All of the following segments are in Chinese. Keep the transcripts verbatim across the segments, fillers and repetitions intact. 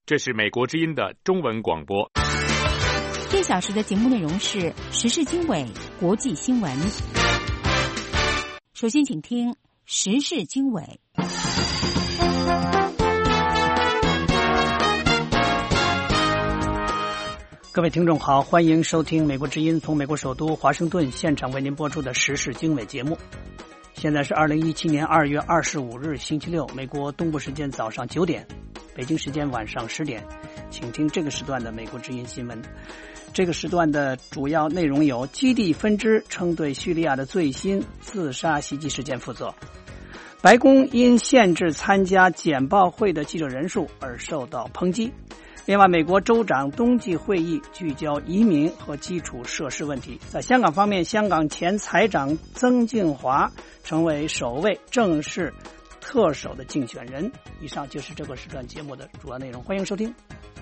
这是美国之音的中文广播。 这小时的节目内容是时事经纬、国际新闻。首先请听时事经纬。 各位听众好，欢迎收听美国之音从美国首都华盛顿现场为您播出的时事经纬节目。现在是二零一七年二月二十五日星期六，美国东部时间早上九点，北京时间晚上十点，请听这个时段的美国之音新闻。这个时段的主要内容有：基地分支称对叙利亚的最新自杀袭击事件负责；白宫因限制参加简报会的记者人数而受到抨击；另外，美国州长冬季会议聚焦移民和基础设施问题。在香港方面，香港前财长曾庆华成为首位正式特首的竞选人。以上就是这个时段节目的主要内容，欢迎收听。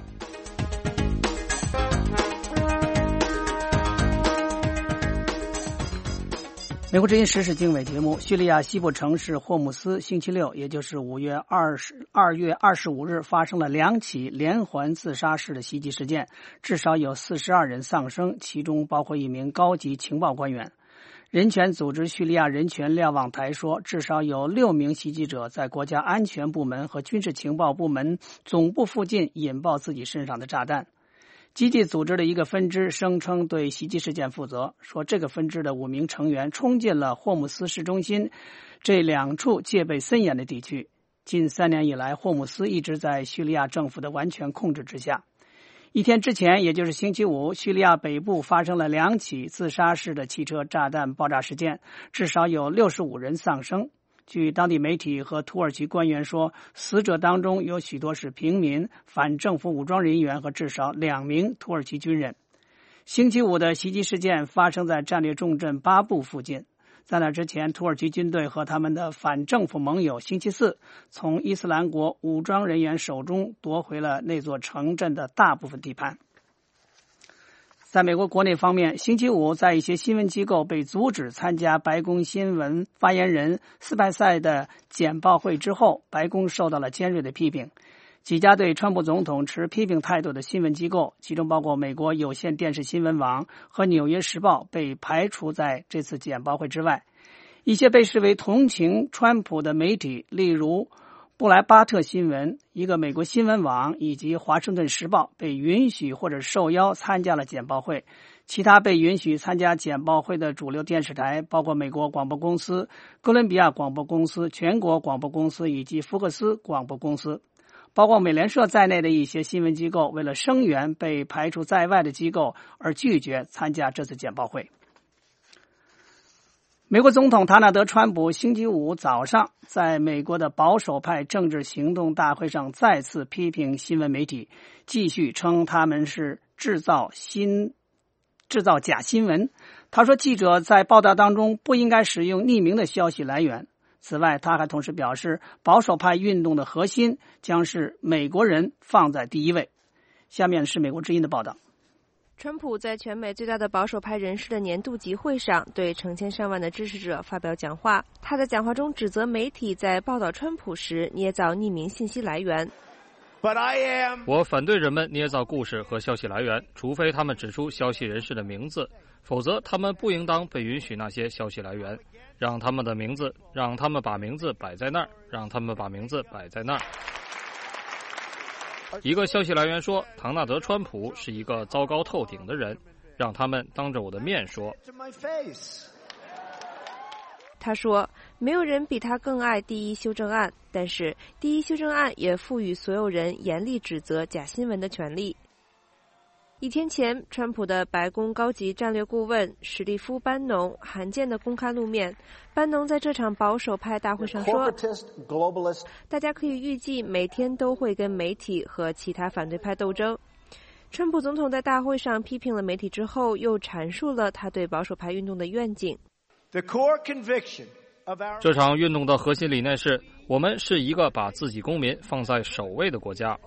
美国之音时事经纬节目，叙利亚西部城市霍姆斯星期六，也就是五月二十二月二十五日发生了两起连环自杀式的袭击事件，至少有四十二人丧生，其中包括一名高级情报官员。人权组织叙利亚人权瞭望台说，至少有六名袭击者在国家安全部门和军事情报部门总部附近引爆自己身上的炸弹。基地组织的一个分支声称对袭击事件负责，说这个分支的五名成员冲进了霍姆斯市中心这两处戒备森严的地区。近三年以来，霍姆斯一直在叙利亚政府的完全控制之下。一天之前，也就是星期五，叙利亚北部发生了两起自杀式的汽车炸弹爆炸事件，至少有六十五人丧生。据当地媒体和土耳其官员说，死者当中有许多是平民、反政府武装人员和至少两名土耳其军人。星期五的袭击事件发生在战略重镇巴布附近。在那之前，土耳其军队和他们的反政府盟友星期四从伊斯兰国武装人员手中夺回了那座城镇的大部分地盘。在美国国内方面，星期五在一些新闻机构被阻止参加白宫新闻发言人斯派塞的简报会之后，白宫受到了尖锐的批评。几家对川普总统持批评态度的新闻机构，其中包括美国有线电视新闻网和纽约时报，被排除在这次简报会之外。一些被视为同情川普的媒体，例如布莱巴特新闻、一个美国新闻网以及华盛顿时报，被允许或者受邀参加了简报会。其他被允许参加简报会的主流电视台包括美国广播公司、哥伦比亚广播公司、全国广播公司以及福克斯广播公司。包括美联社在内的一些新闻机构为了声援被排除在外的机构而拒绝参加这次简报会。美国总统唐纳德·川普星期五早上在美国的保守派政治行动大会上再次批评新闻媒体，继续称他们是制造新制造假新闻。他说，记者在报道当中不应该使用匿名的消息来源。此外，他还同时表示，保守派运动的核心将是美国人放在第一位。下面是美国之音的报道。 川普在全美最大的保守派人士的年度集会上对成千上万的支持者发表讲话。他在讲话中指责媒体在报道川普时捏造匿名信息来源。 我反对人们捏造故事和消息来源，除非他们指出消息人士的名字，否则他们不应当被允许那些消息来源。让他们的名字，让他们把名字摆在那儿，让他们把名字摆在那儿。一个消息来源说，唐纳德·川普是一个糟糕透顶的人，让他们当着我的面说。 他说，没有人比他更爱第一修正案，但是第一修正案也赋予所有人严厉指责假新闻的权利。一天前，川普的白宫高级战略顾问史蒂夫·班农罕见的公开露面。班农在这场保守派大会上说，大家可以预计每天都会跟媒体和其他反对派斗争。川普总统在大会上批评了媒体之后，又阐述了他对保守派运动的愿景。 这场运动的核心理念是，我们是一个把自己公民放在首位的国家。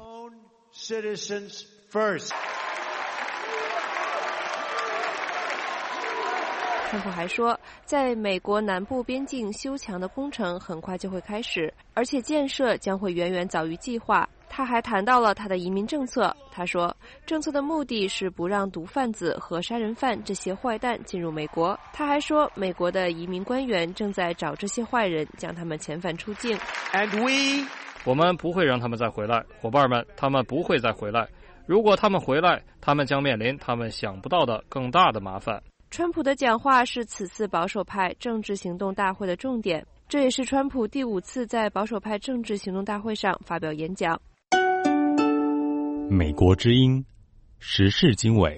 川普还说，在美国南部边境修墙的工程很快就会开始，而且建设将会远远早于计划。 他还谈到了他的移民政策。他说，政策的目的是不让毒贩子和杀人犯这些坏蛋进入美国。他还说，美国的移民官员正在找这些坏人，将他们遣返出境。 And we... 我们不会让他们再回来，伙伴们，他们不会再回来。如果他们回来，他们将面临他们想不到的更大的麻烦。 川普的讲话是此次保守派政治行动大会的重点，这也是川普第五次在保守派政治行动大会上发表演讲。 美国之音，时事经纬。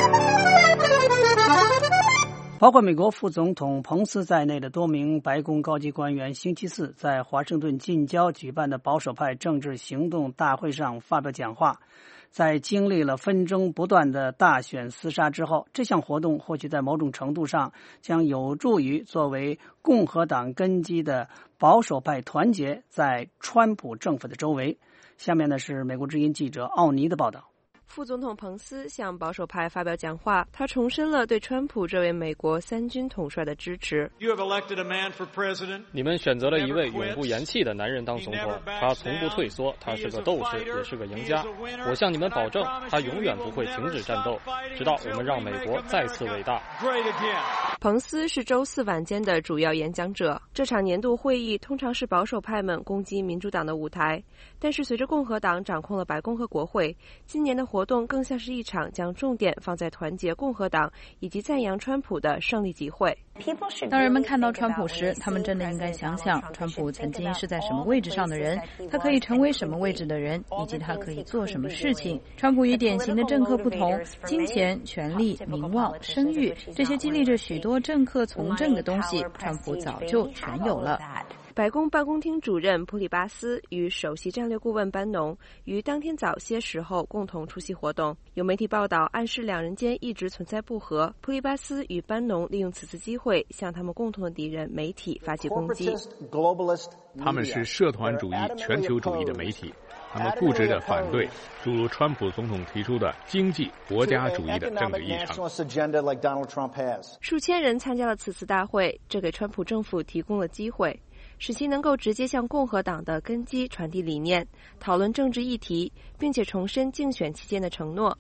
包括美国副总统彭斯在内的多名白宫高级官员星期四在华盛顿近郊举办的保守派政治行动大会上发表讲话。在经历了纷争不断的大选厮杀之后，这项活动或许在某种程度上将有助于作为共和党根基的保守派团结在川普政府的周围。下面呢是美国之音记者奥尼的报道。 副总统彭斯向保守派发表讲话，他重申了对川普这位美国三军统帅的支持。 你们选择了一位永不言弃的男人当总统，他从不退缩，他是个斗士，也是个赢家。我向你们保证，他永远不会停止战斗，直到我们让美国再次伟大。 彭斯是周四晚间的主要演讲者。这场年度会议通常是保守派们攻击民主党的舞台，但是随着共和党掌控了白宫和国会，今年的活动更像是一场将重点放在团结共和党以及赞扬川普的胜利集会。 当人们看到川普时，他们真的应该想想川普曾经是在什么位置上的人，他可以成为什么位置的人，以及他可以做什么事情。川普与典型的政客不同，金钱、权力、名望、声誉，这些激励着许多政客从政的东西，川普早就全有了。 白宫办公厅主任普里巴斯与首席战略顾问班农于当天早些时候共同出席活动。有媒体报道暗示两人间一直存在不和，普里巴斯与班农利用此次机会向他们共同的敌人媒体发起攻击。 他们是社团主义、全球主义的媒体，他们固执地反对诸如川普总统提出的经济国家主义的政治议程。 数千人参加了此次大会，这给川普政府提供了机会，使其能够直接向共和党的根基传递理念，讨论政治议题，并且重申竞选期间的承诺。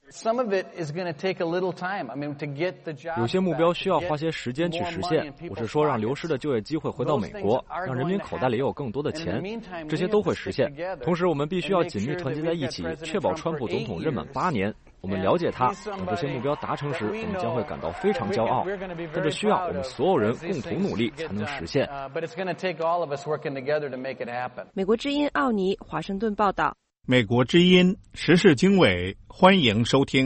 有些目标需要花些时间去实现，我是说让流失的就业机会回到美国，让人民口袋里有更多的钱，这些都会实现。同时我们必须要紧密团结在一起，确保川普总统任满八年。我们了解他，当这些目标达成时，我们将会感到非常骄傲，但这需要我们所有人共同努力才能实现。 美国之音奥尼华盛顿报道。 美国之音时事经纬，欢迎收听。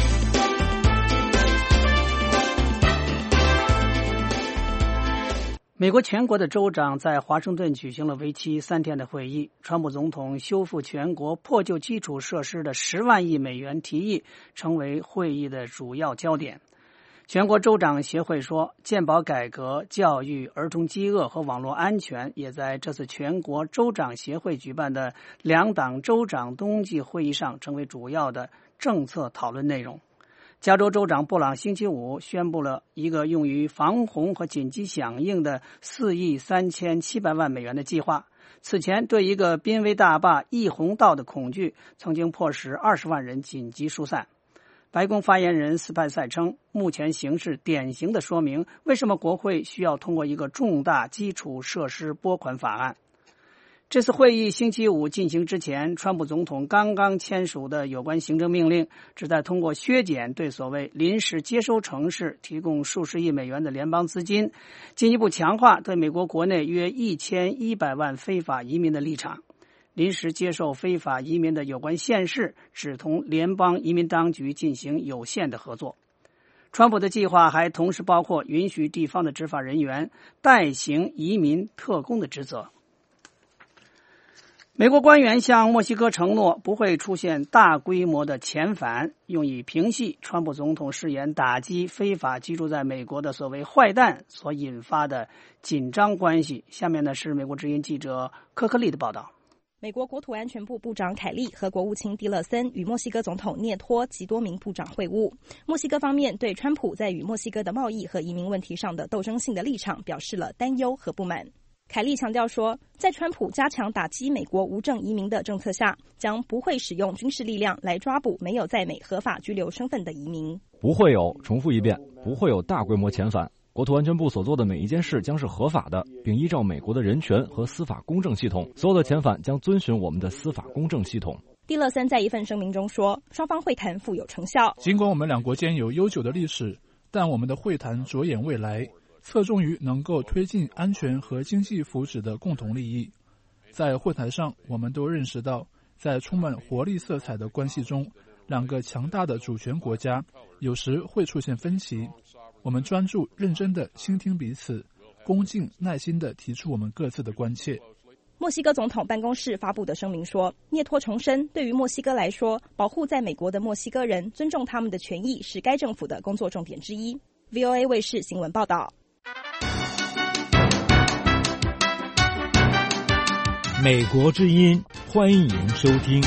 美国全国的州长在华盛顿举行了为期三天的会议。川普总统修复全国破旧基础设施的十万亿美元提议成为会议的主要焦点。全国州长协会说，健保改革、教育、儿童饥饿和网络安全也在这次全国州长协会举办的两党州长冬季会议上成为主要的政策讨论内容。加州州长布朗星期五宣布了一个用于防洪和紧急响应的四亿三千七百万美元的计划。此前，对一个濒危大坝溢洪道的恐惧曾经迫使二十万人紧急疏散。白宫发言人斯派塞称，目前形势典型地说明为什么国会需要通过一个重大基础设施拨款法案。这次会议星期五进行之前，川普总统刚刚签署的有关行政命令，旨在通过削减对所谓临时接收城市提供数十亿美元的联邦资金，进一步强化对美国国内约一千一百万非法移民的立场。临时接受非法移民的有关县市只同联邦移民当局进行有限的合作。川普的计划还同时包括允许地方的执法人员代行移民特工的职责。美国官员向墨西哥承诺不会出现大规模的遣返，用以平息川普总统誓言打击非法居住在美国的所谓坏蛋所引发的紧张关系。下面呢是美国之音记者科克利的报道。 美国国土安全部部长凯利和国务卿蒂勒森与墨西哥总统涅托及多名部长会晤。墨西哥方面对川普在与墨西哥的贸易和移民问题上的斗争性的立场表示了担忧和不满。 凯利强调说，在川普加强打击美国无证移民的政策下，将不会使用军事力量来抓捕没有在美合法居留身份的移民。 不会有，重复一遍，不会有大规模遣返。国土安全部所做的每一件事将是合法的，并依照美国的人权和司法公正系统。所有的遣返将遵循我们的司法公正系统。 蒂勒森在一份声明中说，双方会谈富有成效。 尽管我们两国间有悠久的历史，但我们的会谈着眼未来，侧重于能够推进安全和经济福祉的共同利益。在会谈上，我们都认识到，在充满活力色彩的关系中，两个强大的主权国家有时会出现分歧。我们专注认真地倾听彼此，恭敬耐心地提出我们各自的关切。 墨西哥总统办公室发布的声明说，涅托重申，对于墨西哥来说，保护在美国的墨西哥人，尊重他们的权益是该政府的工作重点之一。V O A 卫视新闻报道。 美国之音，欢迎收听。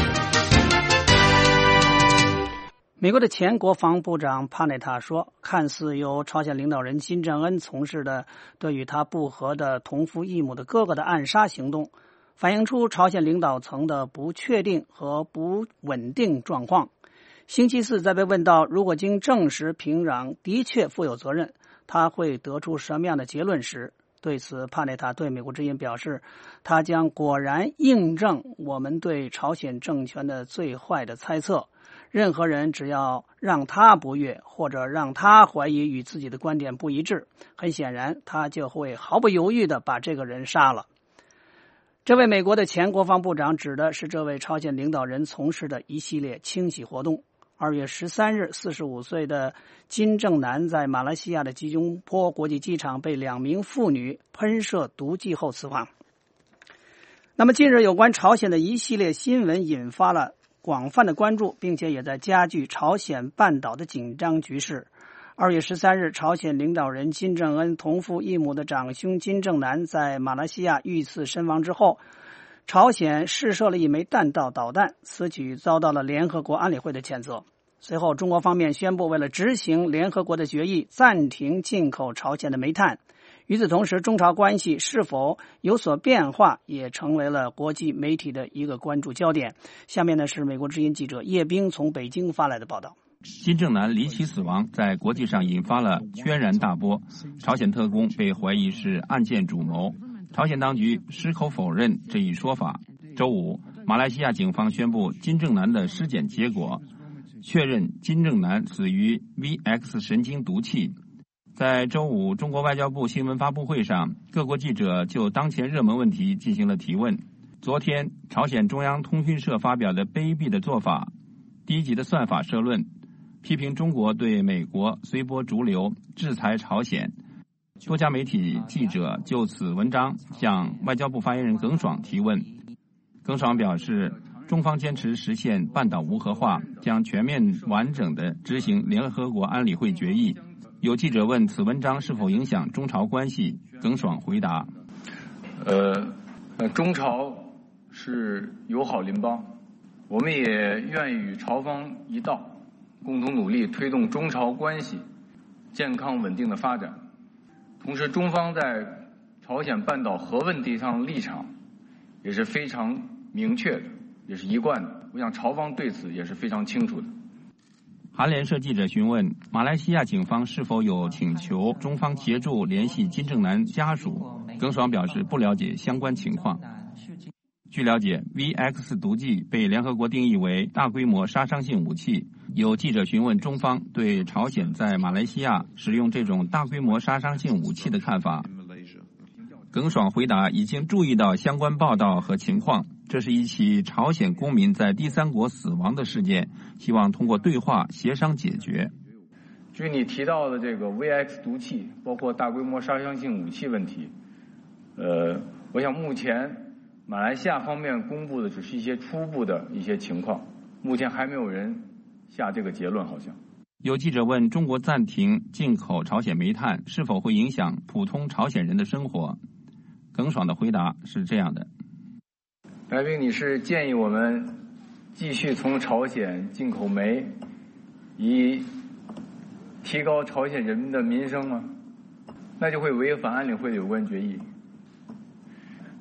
美国的前国防部长帕内塔说，看似由朝鲜领导人金正恩从事的对与他不和的同父异母的哥哥的暗杀行动，反映出朝鲜领导层的不确定和不稳定状况。星期四在被问到如果经证实平壤的确负有责任，他会得出什么样的结论时，对此帕内塔对美国之音表示，他将果然印证我们对朝鲜政权的最坏的猜测。任何人只要让他不悦，或者让他怀疑与自己的观点不一致，很显然他就会毫不犹豫地把这个人杀了。这位美国的前国防部长指的是这位朝鲜领导人从事的一系列清洗活动。二月十三日，四十五岁的金正男在马来西亚的吉隆坡国际机场被两名妇女喷射毒剂后死亡。那么近日有关朝鲜的一系列新闻引发了广泛的关注，并且也在加剧朝鲜半岛的紧张局势。二月十三日，朝鲜领导人金正恩同父异母的长兄金正男在马来西亚遇刺身亡之后，朝鲜试射了一枚弹道导弹，此举遭到了联合国安理会的谴责。随后，中国方面宣布，为了执行联合国的决议，暂停进口朝鲜的煤炭。与此同时，中朝关系是否有所变化，也成为了国际媒体的一个关注焦点。下面呢是美国之音记者叶冰从北京发来的报道。 金正男离奇死亡在国际上引发了轩然大波，朝鲜特工被怀疑是案件主谋，朝鲜当局矢口否认这一说法。周五，马来西亚警方宣布金正男的尸检结果，确认金正男死于 V X 神经毒气。在周五中国外交部新闻发布会上，各国记者就当前热门问题进行了提问。昨天，朝鲜中央通讯社发表的卑鄙的做法低级的算法社论，批评中国对美国随波逐流，制裁朝鲜。多家媒体记者就此文章向外交部发言人耿爽提问。耿爽表示，中方坚持实现半岛无核化，将全面完整地执行联合国安理会决议。有记者问此文章是否影响中朝关系，耿爽回答： 呃，中朝是友好邻邦，我们也愿与朝方一道，共同努力推动中朝关系健康稳定的发展。同时，中方在朝鲜半岛核问题上的立场也是非常明确的，也是一贯的。我想朝方对此也是非常清楚的。 韩联社记者询问马来西亚警方是否有请求中方协助联系金正男家属，耿爽表示不了解相关情况。据了解 ，V X 毒剂被联合国定义为大规模杀伤性武器。有记者询问中方对朝鲜在马来西亚使用这种大规模杀伤性武器的看法。耿爽回答，已经注意到相关报道和情况，这是一起朝鲜公民在第三国死亡的事件，希望通过对话协商解决。 据你提到的这个 V X 毒气，包括大规模杀伤性武器问题，呃，我想目前马来西亚方面公布的只是一些初步的一些情况，目前还没有人下这个结论。好像有记者问中国暂停进口朝鲜煤炭是否会影响普通朝鲜人的生活，耿爽的回答是这样的： 来宾，你是建议我们继续从朝鲜进口煤，以提高朝鲜人民的民生吗？那就会违反安理会的有关决议。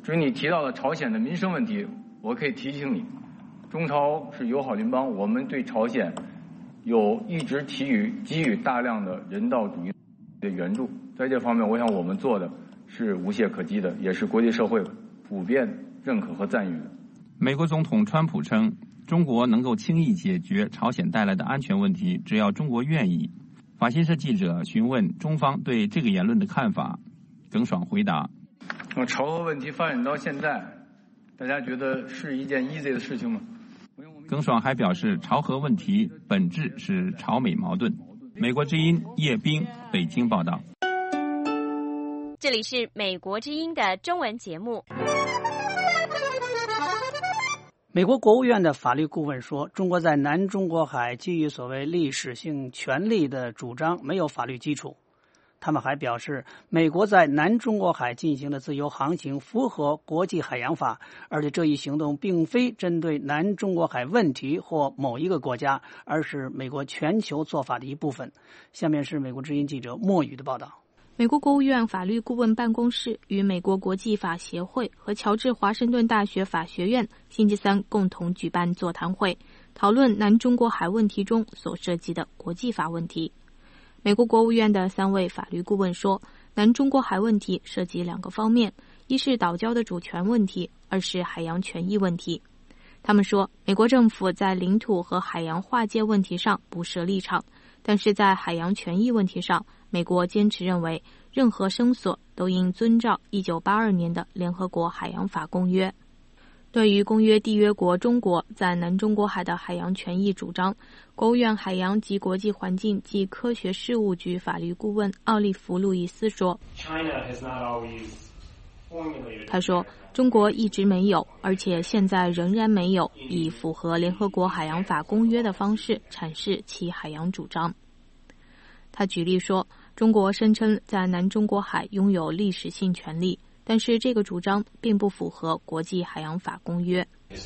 至于你提到的朝鲜的民生问题，我可以提醒你，中朝是友好邻邦，我们对朝鲜有一直给予给予大量的人道主义的援助，在这方面，我想我们做的是无懈可击的，也是国际社会普遍认可和赞誉的。 美国总统川普称，中国能够轻易解决朝鲜带来的安全问题，只要中国愿意。法新社记者询问中方对这个言论的看法，耿爽回答： 那朝核问题发展到现在，大家觉得是一件 easy 的事情吗？ 耿爽还表示，朝核问题本质是朝美矛盾。美国之音叶冰北京报道。 这里是美国之音的中文节目。 美国国务院的法律顾问说，中国在南中国海基于所谓历史性权利的主张没有法律基础。他们还表示，美国在南中国海进行的自由航行符合国际海洋法，而且这一行动并非针对南中国海问题或某一个国家，而是美国全球做法的一部分。下面是美国之音记者莫宇的报道。 美国国务院法律顾问办公室与美国国际法协会和乔治华盛顿大学法学院星期三共同举办座谈会，讨论南中国海问题中所涉及的国际法问题。美国国务院的三位法律顾问说，南中国海问题涉及两个方面，一是岛礁的主权问题，二是海洋权益问题。他们说，美国政府在领土和海洋划界问题上不设立场，但是在海洋权益问题上，美国坚持认为任何声索都应遵照一九八二年的联合国海洋法公约。对于公约缔约国中国在南中国海的海洋权益主张，国务院海洋及国际环境及科学事务局法律顾问奥利弗·路易斯说，他说，中国一直没有，而且现在仍然没有以符合联合国海洋法公约的方式阐释其海洋主张。他举例说，中国声称在南中国海拥有历史性权利，但是这个主张并不符合国际海洋法公约。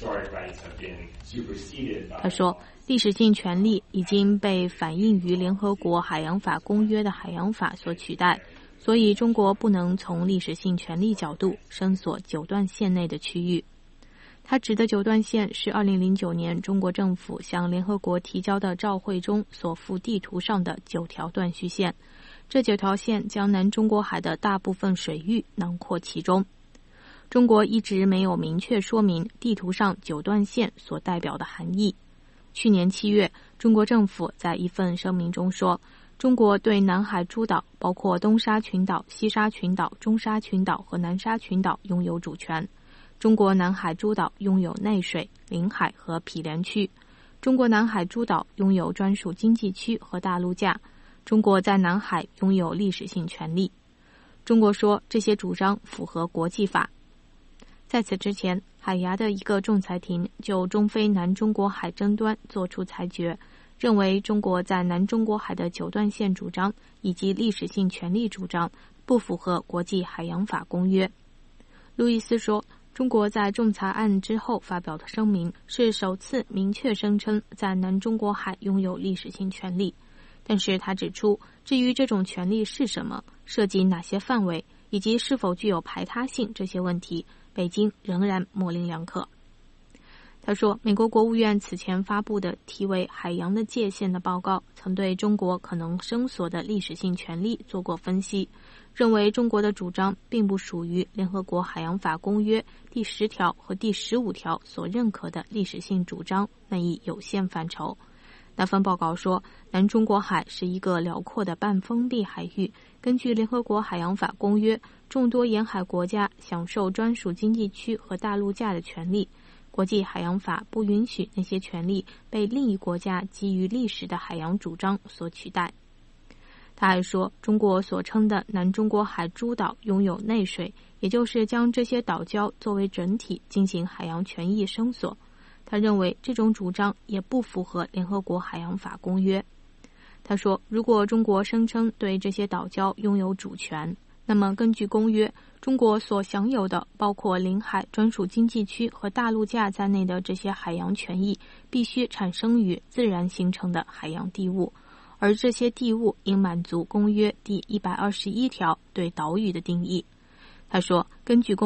他说，历史性权利已经被反映于联合国海洋法公约的海洋法所取代，所以中国不能从历史性权利角度声索九段线内的区域。他指的九段线是二零零九年中国政府向联合国提交的照会中所附地图上的九条断续线，这九条线将南中国海的大部分水域囊括其中。中国一直没有明确说明地图上九段线所代表的含义。去年七月，中国政府在一份声明中说，中国对南海诸岛，包括东沙群岛、西沙群岛、中沙群岛和南沙群岛拥有主权。中国南海诸岛拥有内水、领海和毗连区。中国南海诸岛拥有专属经济区和大陆架。中国在南海拥有历史性权利。中国说这些主张符合国际法。在此之前，海牙的一个仲裁庭就中非南中国海争端作出裁决，认为中国在南中国海的九段线主张以及历史性权利主张不符合国际海洋法公约。路易斯说，中国在仲裁案之后发表的声明是首次明确声称在南中国海拥有历史性权利，但是他指出，至于这种权利是什么、涉及哪些范围以及是否具有排他性这些问题，北京仍然模棱两可。他说，美国国务院此前发布的题为《海洋的界限》的报告曾对中国可能声索的历史性权利做过分析，认为中国的主张并不属于联合国海洋法公约第十条和第十五条所认可的历史性主张那一有限范畴。那份报告说，南中国海是一个辽阔的半封闭海域，根据联合国海洋法公约，众多沿海国家享受专属经济区和大陆架的权利。国际海洋法不允许那些权利被另一国家基于历史的海洋主张所取代。他还说，中国所称的南中国海诸岛拥有内水，也就是将这些岛礁作为整体进行海洋权益声索。他认为这种主张也不符合联合国海洋法公约。他说，如果中国声称对这些岛礁拥有主权，那么根据公约，中国所享有的包括领海、专属经济区和大陆架在内的这些海洋权益必须产生于自然形成的海洋地物，而这些地物应满足公约第一百二十一条对岛屿的定义。他说，根据公约，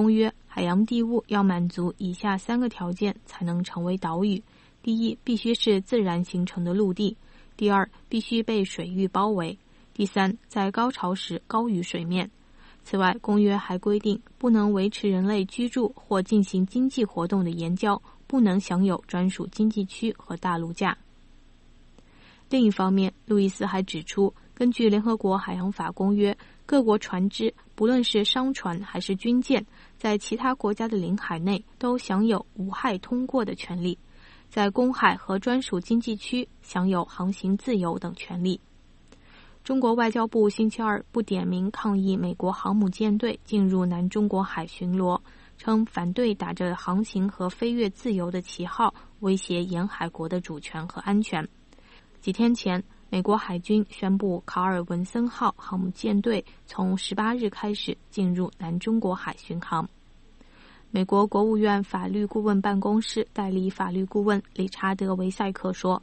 海洋地物要满足以下三个条件才能成为岛屿：第一，必须是自然形成的陆地；第二，必须被水域包围；第三，在高潮时高于水面。此外，公约还规定，不能维持人类居住或进行经济活动的岩礁不能享有专属经济区和大陆架。另一方面，路易斯还指出，根据联合国海洋法公约，各国船只，不论是商船还是军舰，在其他国家的领海内都享有无害通过的权利，在公海和专属经济区享有航行自由等权利。中国外交部星期二不点名抗议美国航母舰队进入南中国海巡逻，称反对打着航行和飞越自由的旗号威胁沿海国的主权和安全。几天前，美国海军宣布卡尔文森号航母舰队从十八日开始进入南中国海巡航。美国国务院法律顾问办公室代理法律顾问理查德·维塞克说，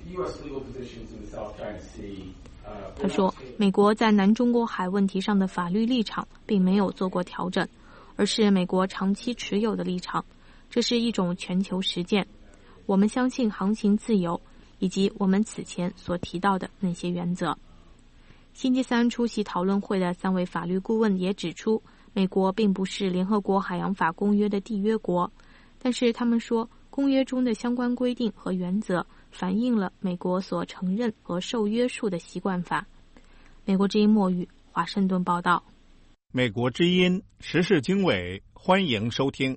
他说，美国在南中国海问题上的法律立场并没有做过调整，而是美国长期持有的立场。这是一种全球实践。我们相信航行自由，以及我们此前所提到的那些原则。星期三出席讨论会的三位法律顾问也指出，美国并不是联合国海洋法公约的缔约国，但是他们说，公约中的相关规定和原则反映了美国所承认和受约束的习惯法。美国之音墨语，华盛顿报道。 美国之音时事经纬，欢迎收听。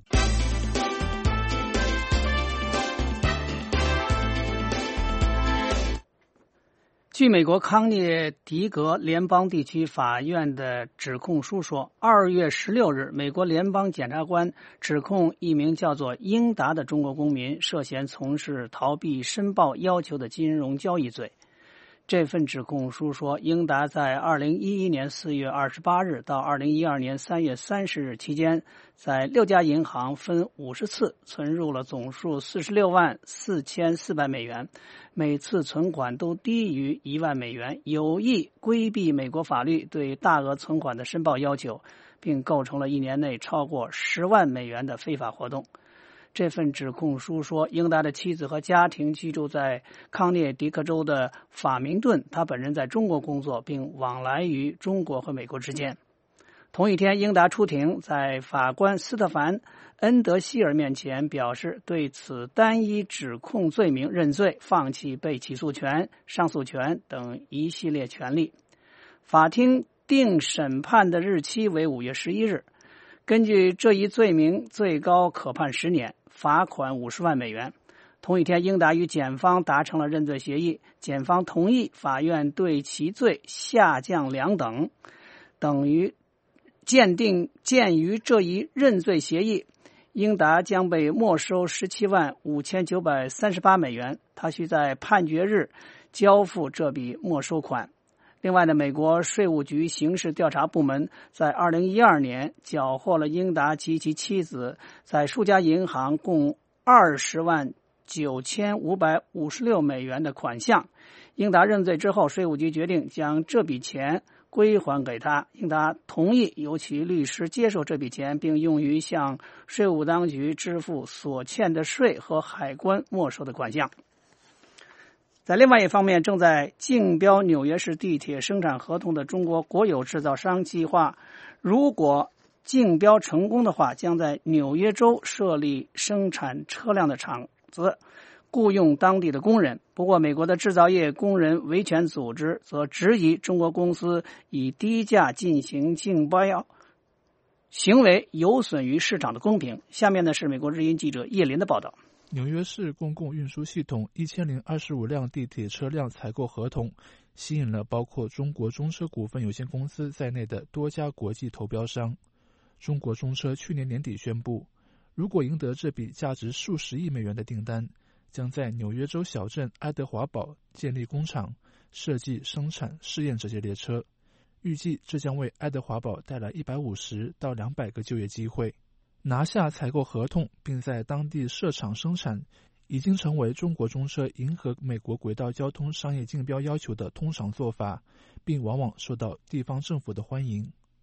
据美国康涅狄格联邦地区法院的指控书说，二月十六日，美国联邦检察官指控一名叫做英达的中国公民涉嫌从事逃避申报要求的金融交易罪。这份指控书说，英达在二零一一年四月二十八日到二零一二年三月三十日期间，在六家银行分五十次存入了总数四十六万四千四百美元，每次存款都低于一万美元，有意规避美国法律对大额存款的申报要求，并构成了一年内超过十万美元的非法活动。这份指控书说，英达的妻子和家庭居住在康涅狄克州的法明顿，他本人在中国工作，并往来于中国和美国之间。同一天，英达出庭，在法官斯特凡·恩德希尔面前表示对此单一指控罪名认罪，放弃被起诉权、上诉权等一系列权利。法庭定审判的日期为五月十一日。根据这一罪名，最高可判十年，罚款五十万美元。同一天，英达与检方达成了认罪协议，检方同意法院对其罪下降两等，等于鉴定鉴于这一认罪协议，英达将被没收十七万五千九百三十八美元，他需在判决日交付这笔没收款。另外呢，美国税务局刑事调查部门在二零一二年缴获了英达及其妻子在数家银行共二十万九千五百五十六美元的款项。英达认罪之后，税务局决定将这笔钱归还给他。英达同意由其律师接受这笔钱，并用于向税务当局支付所欠的税和海关没收的款项。在另外一方面，正在竞标纽约市地铁生产合同的中国国有制造商计划，如果竞标成功的话，将在纽约州设立生产车辆的厂子，雇佣当地的工人。不过，美国的制造业工人维权组织则质疑中国公司以低价进行竞标行为有损于市场的公平。下面呢是美国之音记者叶林的报道。 纽约市公共运输系统一千零二十五辆地铁车辆采购合同，吸引了包括中国中车股份有限公司在内的多家国际投标商。中国中车去年年底宣布，如果赢得这笔价值数十亿美元的订单，将在纽约州小镇爱德华堡建立工厂，设计、生产、试验这些列车。预计这将为爱德华堡带来一百五十到两百个就业机会。拿下采购合同并在当地设厂生产，已经成为中国中车迎合美国轨道交通商业竞标要求的通常做法，并往往受到地方政府的欢迎。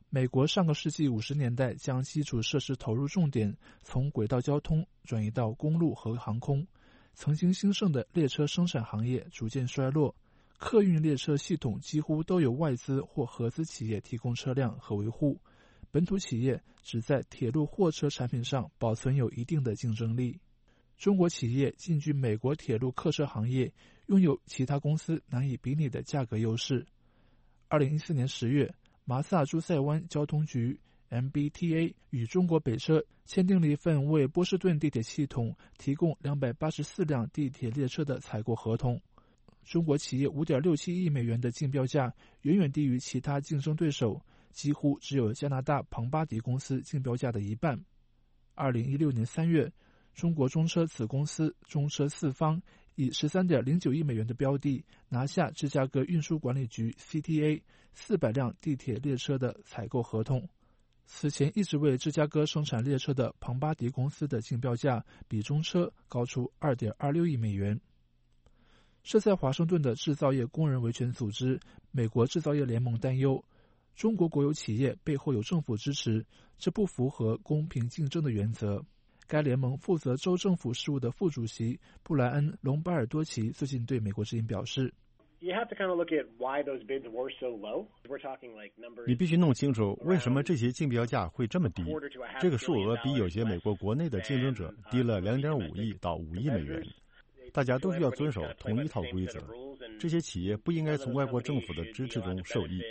美国上个世纪五十年代将基础设施投入重点从轨道交通转移到公路和航空，曾经兴盛的列车生产行业逐渐衰落，客运列车系统几乎都由外资或合资企业提供车辆和维护，本土企业只在铁路货车产品上保存有一定的竞争力。中国企业进军美国铁路客车行业，拥有其他公司难以比拟的价格优势。二零一四年十月，马萨诸塞湾交通局 M B T A 与中国北车签订了一份为波士顿地铁系统提供两百八十四辆地铁列车的采购合同。中国企业 五点六七亿美元的竞标价远远低于其他竞争对手，几乎只有加拿大庞巴迪公司竞标价的一半。二零一六年三月，中国中车子公司中车四方以 十三点零九亿美元的标的拿下芝加哥运输管理局 C T A 四百辆地铁列车的采购合同。此前一直为芝加哥生产列车的庞巴迪公司的竞标价比中车高出 二点二六亿美元。设在华盛顿的制造业工人维权组织美国制造业联盟担忧，中国国有企业背后有政府支持，这不符合公平竞争的原则。该联盟负责州政府事务的副主席布莱恩·隆巴尔多奇最近对美国之音表示， 你必须弄清楚为什么这些竞标价会这么低，这个数额比有些美国国内的竞争者低了 两点五亿到五亿美元。大家都需要遵守同一套规则，这些企业不应该从外国政府的支持中受益。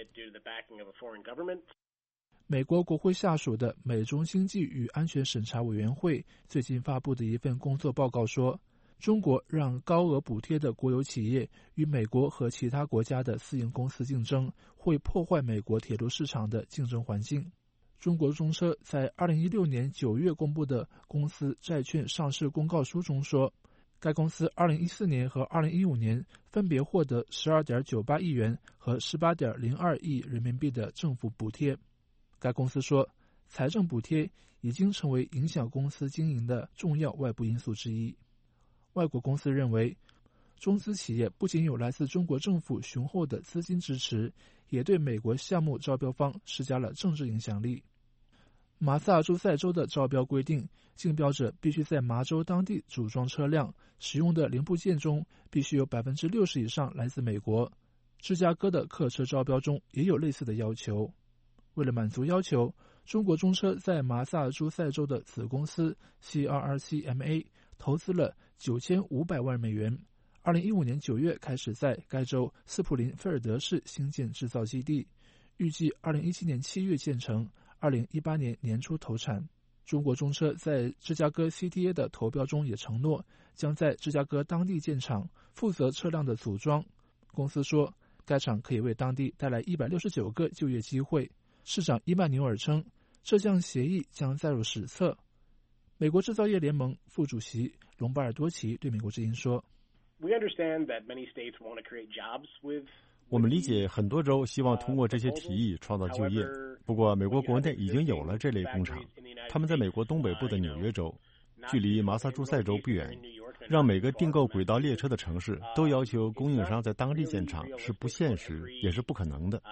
美国国会下属的美中经济与安全审查委员会最近发布的一份工作报告说，中国让高额补贴的国有企业与美国和其他国家的私营公司竞争，会破坏美国铁路市场的竞争环境。中国中车在二零一六年九月公布的公司债券上市公告书中说，该公司二零一四年和二零一五年分别获得 十二点九八亿元和 十八点零二亿人民币的政府补贴。该公司说，财政补贴已经成为影响公司经营的重要外部因素之一。外国公司认为，中资企业不仅有来自中国政府雄厚的资金支持，也对美国项目招标方施加了政治影响力。马萨诸塞州的招标规定，竞标者必须在麻州当地组装车辆，使用的零部件中必须有 百分之六十 以上来自美国。芝加哥的客车招标中也有类似的要求。为了满足要求，中国中车在马萨诸塞州的子公司 C R R C M A 投资了九千五百万美元，二零一五年九月开始在该州斯普林菲尔德市兴建制造基地，预计二零一七年七月建成，二零一八年年初投产。中国中车在芝加哥 C T A 的投标中也承诺，将在芝加哥当地建厂，负责车辆的组装。公司说，该厂可以为当地带来一百六十九个就业机会。市长伊曼纽尔称，这项协议将载入史册。美国制造业联盟副主席隆巴尔多奇对美国之音说， 我们理解很多州希望通过这些提议创造就业，不过美国国内已经有了这类工厂，他们在美国东北部的纽约州，距离马萨诸塞州不远。让每个订购轨道列车的城市都要求供应商在当地建厂是不现实，也是不可能的。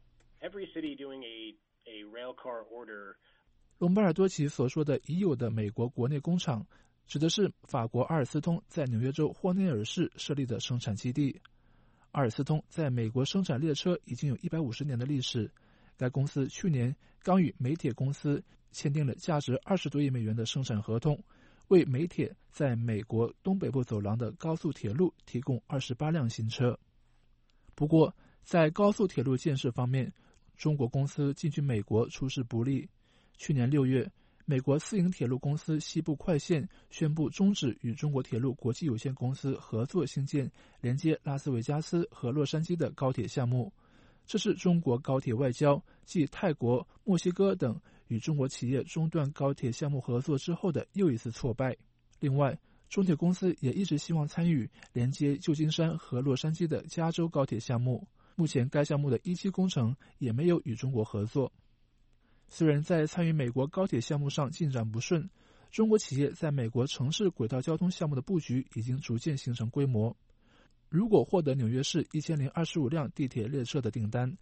隆巴尔多奇所说的已有的美国国内工厂，指的是法国阿尔斯通在纽约州霍内尔市设立的生产基地。阿尔斯通在美国生产列车已经有一百五十年的历史，该公司去年刚与美铁公司签订了价值二十多亿美元的生产合同，为美铁在美国东北部走廊的高速铁路提供二十八辆新车。不过，在高速铁路建设方面，中国公司进军美国出师不利。去年六月，美国私营铁路公司西部快线宣布终止与中国铁路国际有限公司合作兴建连接拉斯维加斯和洛杉矶的高铁项目。这是中国高铁外交继泰国、墨西哥等与中国企业中断高铁项目合作之后的又一次挫败。另外，中铁公司也一直希望参与连接旧金山和洛杉矶的加州高铁项目，目前该项目的一期工程也没有与中国合作。虽然在参与美国高铁项目上进展不顺，中国企业在美国城市轨道交通项目的布局已经逐渐形成规模。如果获得纽约市一千零二十五辆地铁列车的订单，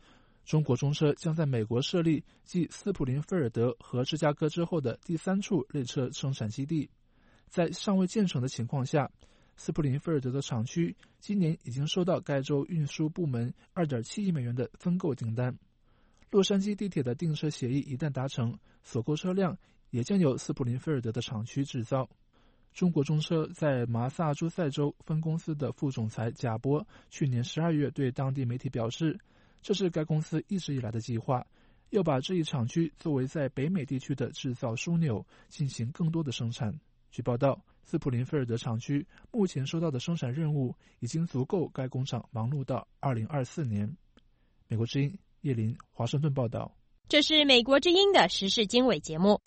中国中车将在美国设立继斯普林菲尔德和芝加哥之后的第三处列车生产基地。在尚未建成的情况下，斯普林菲尔德的厂区今年已经收到该州运输部门 二点七亿美元的分购订单。洛杉矶地铁的订车协议一旦达成，所购车辆也将由斯普林菲尔德的厂区制造。中国中车在麻萨诸塞州分公司的副总裁贾波去年十二月对当地媒体表示，这是该公司一直以来的计划，要把这一厂区作为在北美地区的制造枢纽，进行更多的生产。据报道，斯普林菲尔德厂区目前收到的生产任务已经足够该工厂忙碌到二零二四年。美国之音叶林华盛顿报道。 这是美国之音的时事经纬节目。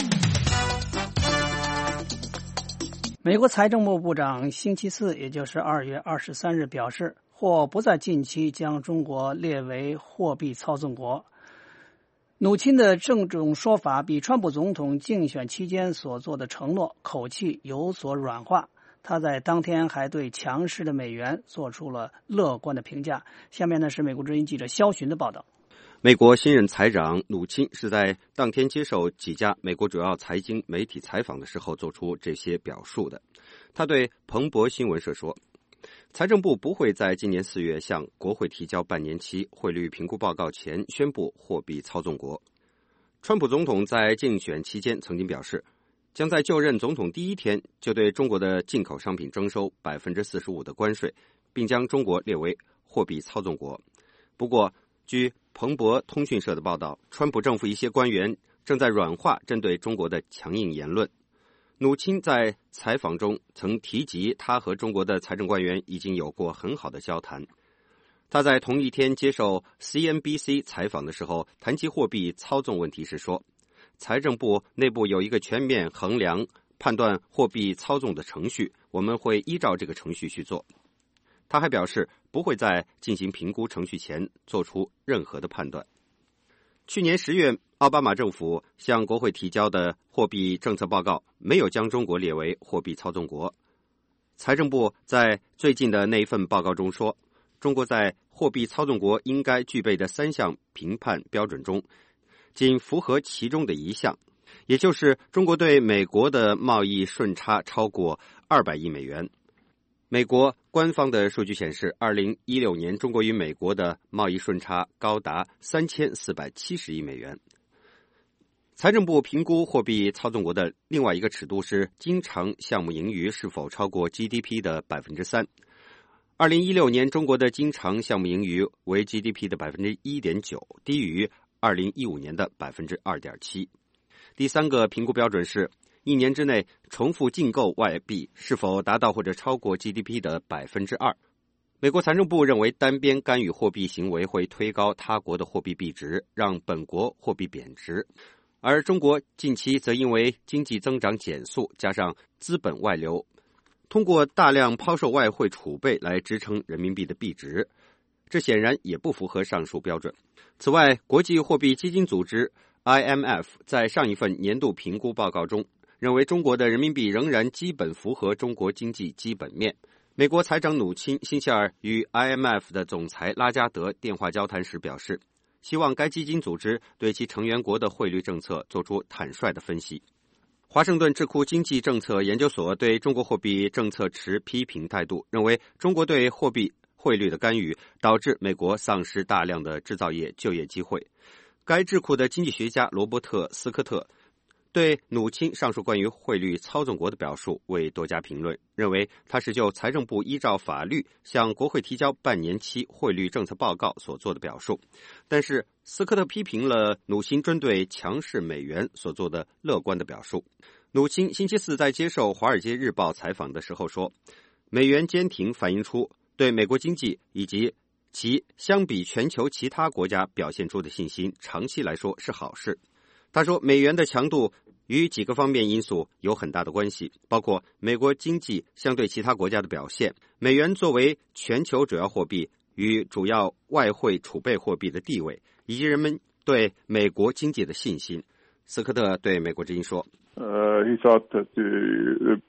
美国财政部部长星期四，也就是二月二十三日表示，或不在近期将中国列为货币操纵国。努钦的这种说法比川普总统竞选期间所做的承诺口气有所软化。他在当天还对强势的美元做出了乐观的评价。下面呢是美国之音记者肖寻的报道。 美国新任财长努钦是在当天接受几家美国主要财经媒体采访的时候做出这些表述的。他对彭博新闻社说，财政部不会在今年四月向国会提交半年期汇率评估报告前宣布货币操纵国。川普总统在竞选期间曾经表示，将在就任总统第一天就对中国的进口商品征收 百分之四十五 的关税，并将中国列为货币操纵国。不过，据彭博通讯社的报道，川普政府一些官员正在软化针对中国的强硬言论。努钦在采访中曾提及，他和中国的财政官员已经有过很好的交谈。他在同一天接受 C N B C 采访的时候，谈及货币操纵问题时说，财政部内部有一个全面衡量判断货币操纵的程序，我们会依照这个程序去做。他还表示，不会在进行评估程序前做出任何的判断。去年十月，奥巴马政府向国会提交的货币政策报告没有将中国列为货币操纵国。财政部在最近的那一份报告中说，中国在货币操纵国应该具备的三项评判标准中，仅符合其中的一项，也就是中国对美国的贸易顺差超过二百亿美元。美国官方的数据显示，二零一六年中国与美国的贸易顺差高达三千四百七十亿美元。财政部评估货币操纵国的另外一个尺度是经常项目盈余是否超过 G D P 的 百分之三。二零一六年中国的经常项目盈余为 G D P 的 百分之一点九， 低于二零一五年的 百分之二点七。 第三个评估标准是一年之内重复进购外币是否达到或者超过 G D P 的 百分之二。 美国财政部认为，单边干预货币行为会推高他国的货币币值，让本国货币贬值。而中国近期则因为经济增长减速，加上资本外流，通过大量抛售外汇储备来支撑人民币的币值，这显然也不符合上述标准。此外，国际货币基金组织 I M F 在上一份年度评估报告中认为，中国的人民币仍然基本符合中国经济基本面。美国财长努钦星期二与 I M F 的总裁拉加德电话交谈时表示，希望该基金组织对其成员国的汇率政策做出坦率的分析。华盛顿智库经济政策研究所对中国货币政策持批评态度，认为中国对货币汇率的干预导致美国丧失大量的制造业就业机会。该智库的经济学家罗伯特·斯科特对努钦上述关于汇率操纵国的表述未多加评论，认为他是就财政部依照法律向国会提交半年期汇率政策报告所做的表述。但是斯科特批评了努钦针对强势美元所做的乐观的表述。努钦星期四在接受《华尔街日报》采访的时候说，美元坚挺反映出对美国经济以及其相比全球其他国家表现出的信心，长期来说是好事。他说，美元的强度与几个方面因素有很大的关系，包括美国经济相对其他国家的表现，美元作为全球主要货币与主要外汇储备货币的地位，以及人们对美国经济的信心。斯科特对美国之音说， Uh, he thought that the,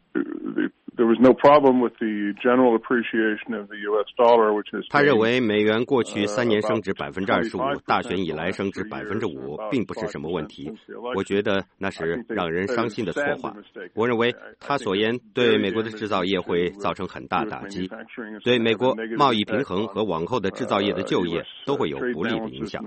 他认为美元过去三年升值百分之二十五，大选以来升值百分之五，并不是什么问题。我觉得那是让人伤心的错话。我认为他所言对美国的制造业会造成很大打击，对美国贸易平衡和往后的制造业的就业都会有不利的影响。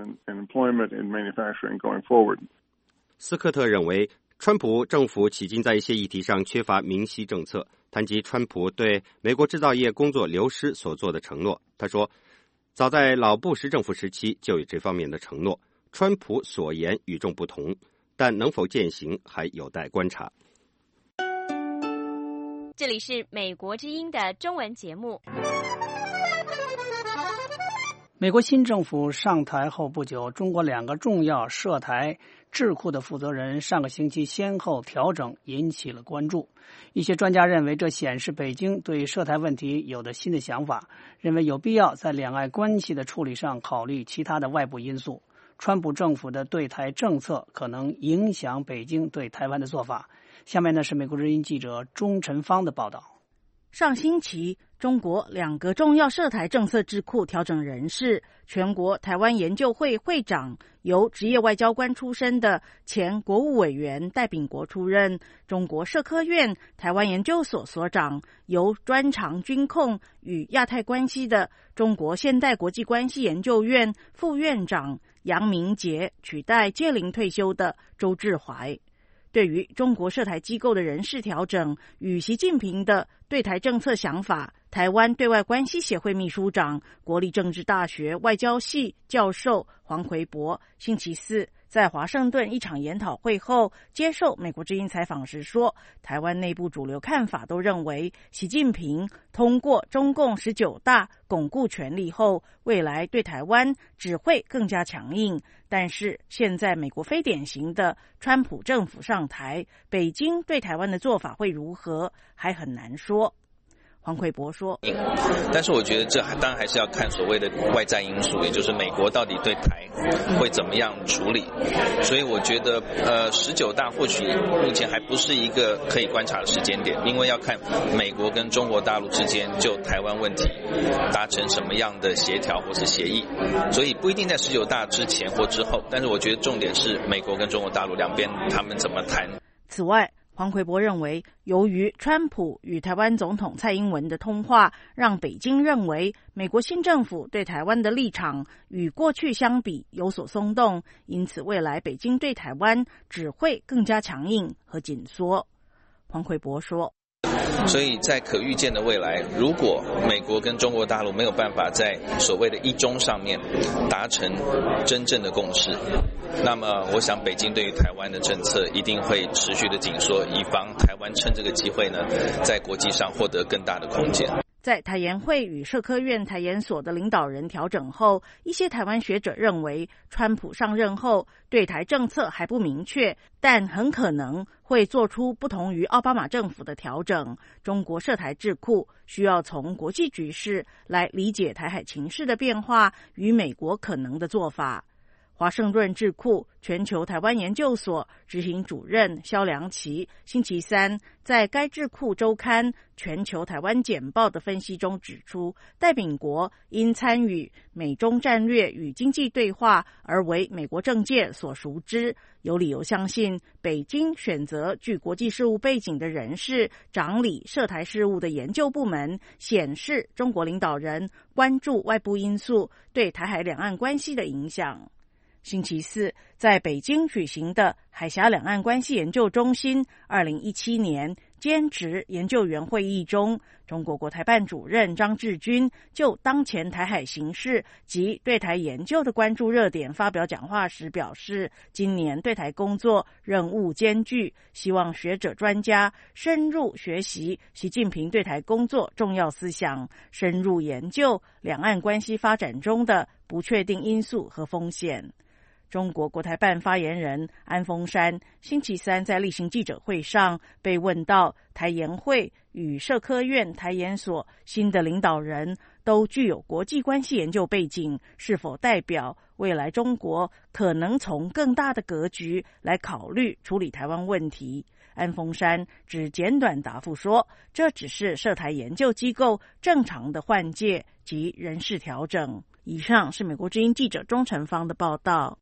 斯科特认为，川普政府迄今在一些议题上缺乏明晰政策。谈及川普对美国制造业工作流失所做的承诺，他说，早在老布什政府时期就有这方面的承诺，川普所言与众不同，但能否践行还有待观察。 这里是美国之音的中文节目。 美国新政府上台后不久，中国两个重要涉台智库的负责人上个星期先后调整，引起了关注。一些专家认为，这显示北京对涉台问题有了新的想法，认为有必要在两岸关系的处理上考虑其他的外部因素。川普政府的对台政策可能影响北京对台湾的做法。下面呢是美国之音记者钟晨芳的报道。 上星期，中国两个重要涉台政策智库调整人事，全国台湾研究会会长由职业外交官出身的前国务委员戴秉国出任，中国社科院台湾研究所所长由专长军控与亚太关系的中国现代国际关系研究院副院长杨明杰取代届龄退休的周志怀。对于中国涉台机构的人事调整与习近平的对台政策想法，台湾对外关系协会秘书长、国立政治大学外交系教授黄奎博星期四在华盛顿一场研讨会后接受美国之音采访时说，台湾内部主流看法都认为，习近平通过中共十九大巩固权力后，未来对台湾只会更加强硬。但是现在美国非典型的川普政府上台，北京对台湾的做法会如何，还很难说。黄奎博说， 但是我觉得这当然还是要看所谓的外在因素，也就是美国到底对台会怎么样处理。所以我觉得呃，十九大或许目前还不是一个可以观察的时间点，因为要看美国跟中国大陆之间就台湾问题达成什么样的协调或是协议，所以不一定在十九大之前或之后，但是我觉得重点是美国跟中国大陆两边他们怎么谈。 此外，黄奎博认为，由于川普与台湾总统蔡英文的通话，让北京认为美国新政府对台湾的立场与过去相比有所松动，因此未来北京对台湾只会更加强硬和紧缩。黄奎博说， 所以在可预见的未来，如果美国跟中国大陆没有办法在所谓的一中上面达成真正的共识，那么我想北京对于台湾的政策一定会持续的紧缩，以防台湾趁这个机会呢，在国际上获得更大的空间。 在台研会与社科院台研所的领导人调整后，一些台湾学者认为，川普上任后对台政策还不明确，但很可能会做出不同于奥巴马政府的调整。中国涉台智库需要从国际局势来理解台海情势的变化与美国可能的做法。华盛顿智库全球台湾研究所执行主任萧良奇星期三在该智库周刊《全球台湾简报》的分析中指出，戴秉国因参与美中战略与经济对话而为美国政界所熟知，有理由相信北京选择具国际事务背景的人士掌理涉台事务的研究部门，显示中国领导人关注外部因素对台海两岸关系的影响。星期四，在北京举行的海峡两岸关系研究中心二零一七年兼职研究员会议中，中国国台办主任张志军就当前台海形势及对台研究的关注热点发表讲话时表示，今年对台工作任务艰巨，希望学者专家深入学习习近平对台工作重要思想，深入研究两岸关系发展中的不确定因素和风险。中国国台办发言人安峰山星期三在例行记者会上被问到，台研会与社科院台研所新的领导人都具有国际关系研究背景，是否代表未来中国可能从更大的格局来考虑处理台湾问题？ 安峰山只简短答复说，这只是涉台研究机构正常的换届及人事调整。以上是美国之音记者钟成芳的报道。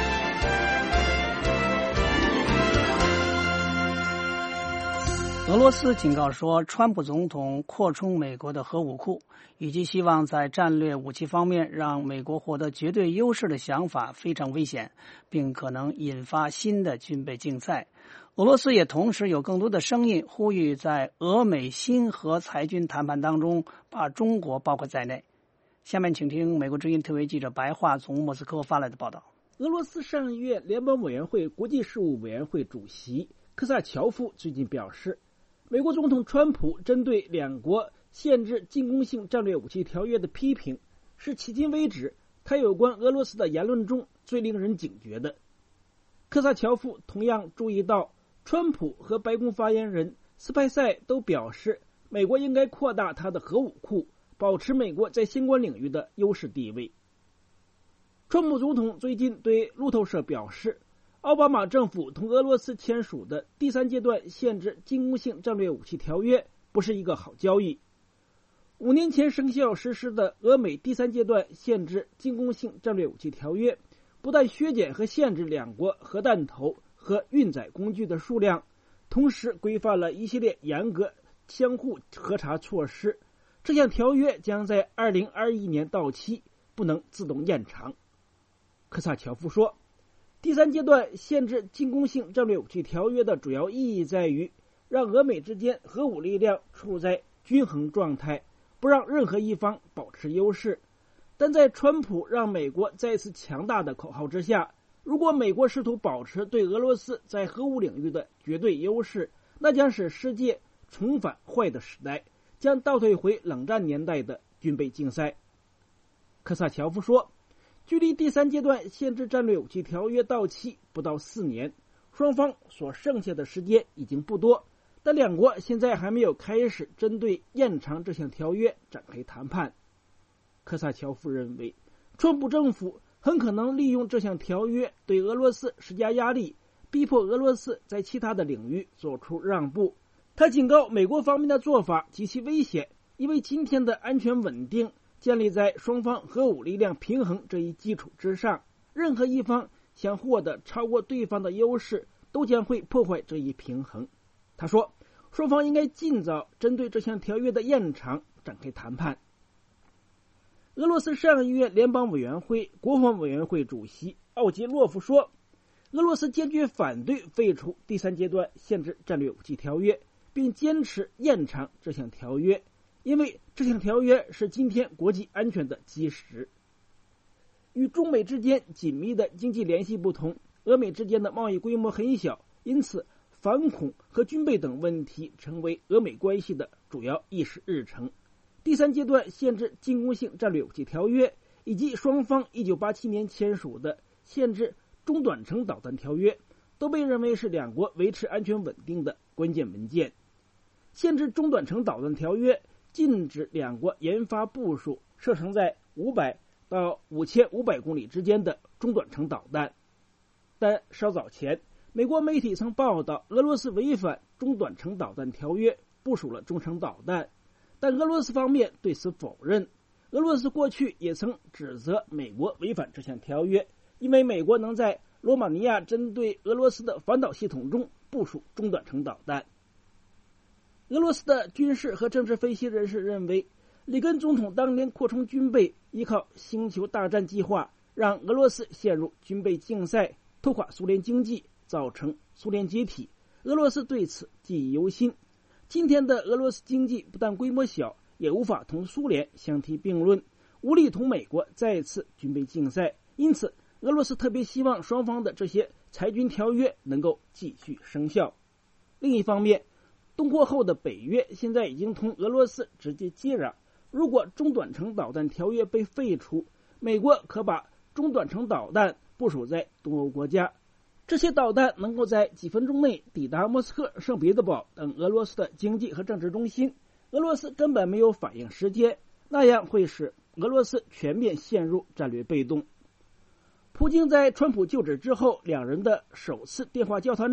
俄罗斯警告说，川普总统扩充美国的核武库，以及希望在战略武器方面让美国获得绝对优势的想法非常危险，并可能引发新的军备竞赛。俄罗斯也同时有更多的声音呼吁在俄美新核裁军谈判当中把中国包括在内。下面请听美国之音特约记者白桦从莫斯科发来的报道。 俄罗斯上议院联邦委员会国际事务委员会主席科萨乔夫最近表示，美国总统川普针对两国限制进攻性战略武器条约的批评，是迄今为止他有关俄罗斯的言论中最令人警觉的。科萨乔夫同样注意到，川普和白宫发言人斯派塞都表示，美国应该扩大它的核武库，保持美国在相关领域的优势地位。川普总统最近对路透社表示，奥巴马政府同俄罗斯签署的第三阶段限制进攻性战略武器条约不是一个好交易。五年前生效实施的俄美第三阶段限制进攻性战略武器条约，不但削减和限制两国核弹头和运载工具的数量，同时规范了一系列严格相互核查措施。这项条约将在二零二一年到期，不能自动延长。科萨乔夫说，第三阶段限制进攻性战略武器条约的主要意义在于让俄美之间核武力量处在均衡状态，不让任何一方保持优势。但在川普让美国再次强大的口号之下，如果美国试图保持对俄罗斯在核武领域的绝对优势，那将使世界重返坏的时代，将倒退回冷战年代的军备竞赛。科萨乔夫说，距离第三阶段限制战略武器条约到期不到四年，双方所剩下的时间已经不多，但两国现在还没有开始针对延长这项条约展开谈判。科萨乔夫认为，川普政府很可能利用这项条约对俄罗斯施加压力，逼迫俄罗斯在其他的领域做出让步。他警告美国方面的做法极其危险，因为今天的安全稳定建立在双方核武力量平衡这一基础之上，任何一方想获得超过对方的优势，都将会破坏这一平衡。他说，双方应该尽早针对这项条约的延长展开谈判。俄罗斯上议院联邦委员会国防委员会主席奥杰洛夫说，俄罗斯坚决反对废除第三阶段限制战略武器条约，并坚持延长这项条约，因为这项条约是今天国际安全的基石。与中美之间紧密的经济联系不同，俄美之间的贸易规模很小，因此反恐和军备等问题成为俄美关系的主要议事日程。第三阶段限制进攻性战略武器条约以及双方一九八七年签署的限制中短程导弹条约都被认为是两国维持安全稳定的关键文件。限制中短程导弹条约禁止两国研发部署射程在五百到五千五百公里之间的中短程导弹，但稍早前美国媒体曾报道俄罗斯违反中短程导弹条约，部署了中程导弹，但俄罗斯方面对此否认。俄罗斯过去也曾指责美国违反这项条约，因为美国能在罗马尼亚针对俄罗斯的反导系统中部署中短程导弹。俄罗斯的军事和政治分析人士认为，里根总统当年扩充军备，依靠星球大战计划，让俄罗斯陷入军备竞赛，拖垮苏联经济，造成苏联解体。俄罗斯对此记忆犹新。今天的俄罗斯经济不但规模小，也无法同苏联相提并论，无力同美国再次军备竞赛。因此，俄罗斯特别希望双方的这些裁军条约能够继续生效。另一方面，东扩后的北约现在已经同俄罗斯直接接壤，如果中短程导弹条约被废除，美国可把中短程导弹部署在东欧国家，这些导弹能够在几分钟内抵达莫斯科、圣彼得堡等俄罗斯的经济和政治中心，俄罗斯根本没有反应时间，那样会使俄罗斯全面陷入战略被动。普京在川普就职之后，两人的首次电话交谈中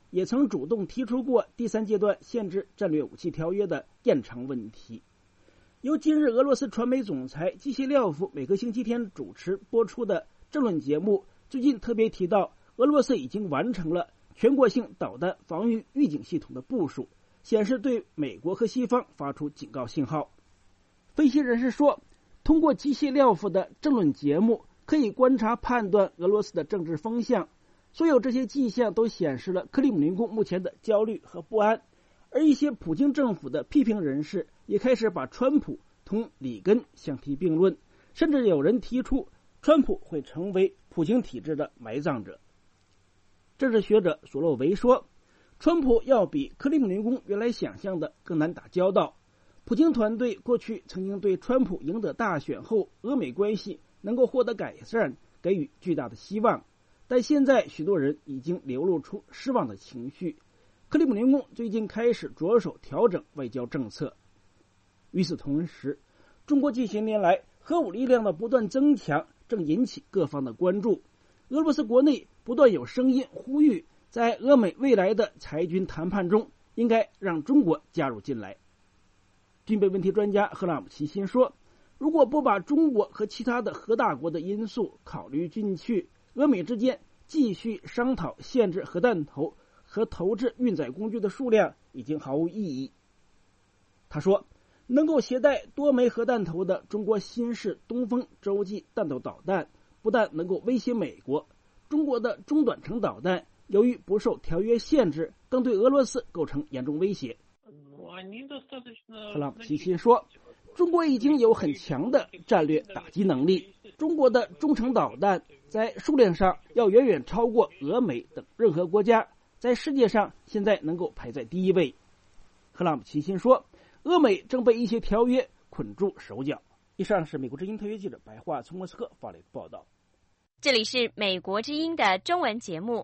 也曾主动提出过第三阶段限制战略武器条约的延长问题。由今日俄罗斯传媒总裁基谢廖夫每个星期天主持播出的政论节目，最近特别提到，俄罗斯已经完成了全国性导弹防御预警系统的部署，显示对美国和西方发出警告信号。分析人士说，通过基谢廖夫的政论节目，可以观察判断俄罗斯的政治风向，所有这些迹象都显示了克里姆林宫目前的焦虑和不安，而一些普京政府的批评人士也开始把川普同里根相提并论，甚至有人提出川普会成为普京体制的埋葬者。政治学者索洛维说，川普要比克里姆林宫原来想象的更难打交道。普京团队过去曾经对川普赢得大选后俄美关系能够获得改善给予巨大的希望，但现在许多人已经流露出失望的情绪。克里姆林宫最近开始着手调整外交政策。与此同时，中国近些年来核武力量的不断增强正引起各方的关注。俄罗斯国内不断有声音呼吁，在俄美未来的裁军谈判中应该让中国加入进来。军备问题专家赫拉姆齐辛说，如果不把中国和其他的核大国的因素考虑进去，俄美之间继续商讨限制核弹头和投掷运载工具的数量已经毫无意义。他说，能够携带多枚核弹头的中国新式东风洲际弹道导弹不但能够威胁美国，中国的中短程导弹由于不受条约限制，更对俄罗斯构成严重威胁。赫拉姆齐辛说，中国已经有很强的战略打击能力，中国的中程导弹在数量上要远远超过俄美等任何国家，在世界上现在能够排在第一位。赫拉姆齐辛说，俄美正被一些条约捆住手脚。以上是美国之音特约记者白桦从莫斯科发来的报道。 这里是美国之音的中文节目。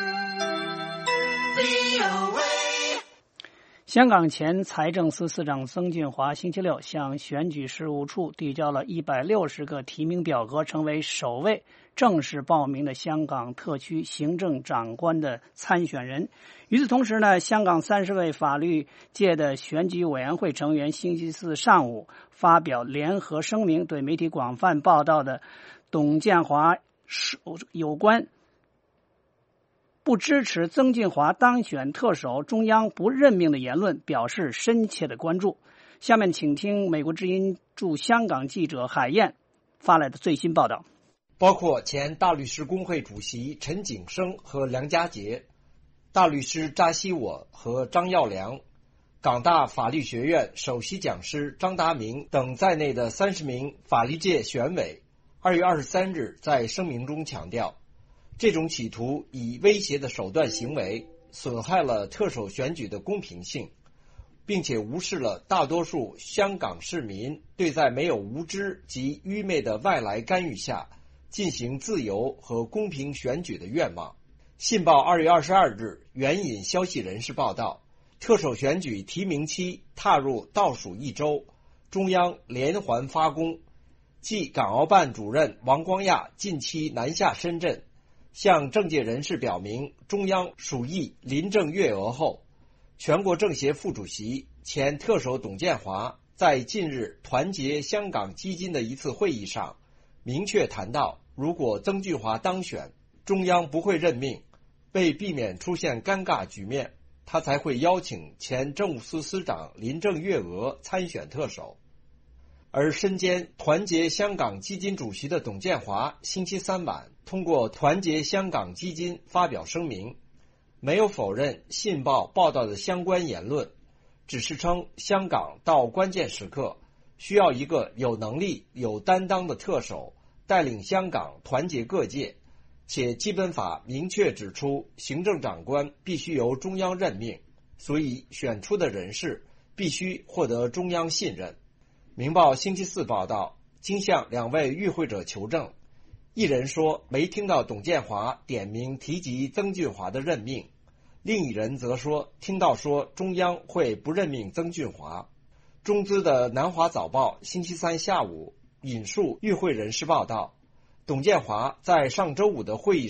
香港前财政司司长曾俊华星期六向选举事务处递交了一百六十个提名表格，成为首位正式报名的香港特区行政长官的参选人。与此同时呢，香港三十位法律界的选举委员会成员星期四上午发表联合声明，对媒体广泛报道的董建华有关不支持曾俊华当选特首、中央不任命的言论表示深切的关注。下面请听美国之音驻香港记者海燕发来的最新报道。 包括前大律师公会主席陈景生和梁家杰，大律师扎西我和张耀良，港大法律学院首席讲师张达明等在内的三十名法律界选委，二月二十三日在声明中强调，这种企图以威胁的手段行为损害了特首选举的公平性，并且无视了大多数香港市民对在没有无知及愚昧的外来干预下进行自由和公平选举的愿望。信报二月二十二日援引消息人士报道，特首选举提名期踏入倒数一周，中央连环发功，继港澳办主任王光亚近期南下深圳向政界人士表明中央属意林郑月娥后，全国政协副主席、前特首董建华在近日团结香港基金的一次会议上明确谈到，如果曾俊华当选，中央不会任命，为避免出现尴尬局面，他才会邀请前政务司司长林郑月娥参选特首。而身兼团结香港基金主席的董建华星期三晚通过团结香港基金发表声明，没有否认信报报道的相关言论，只是称香港到关键时刻需要一个有能力有担当的特首带领香港团结各界，且基本法明确指出行政长官必须由中央任命，所以选出的人士必须获得中央信任。明报星期四报道，经向两位与会者求证，一人说没听到董建华点名提及曾俊华的任命，另一人则说听到说中央会不任命曾俊华。中资的南华早报星期三下午引述与会人士报道，董建华在上周五的会议上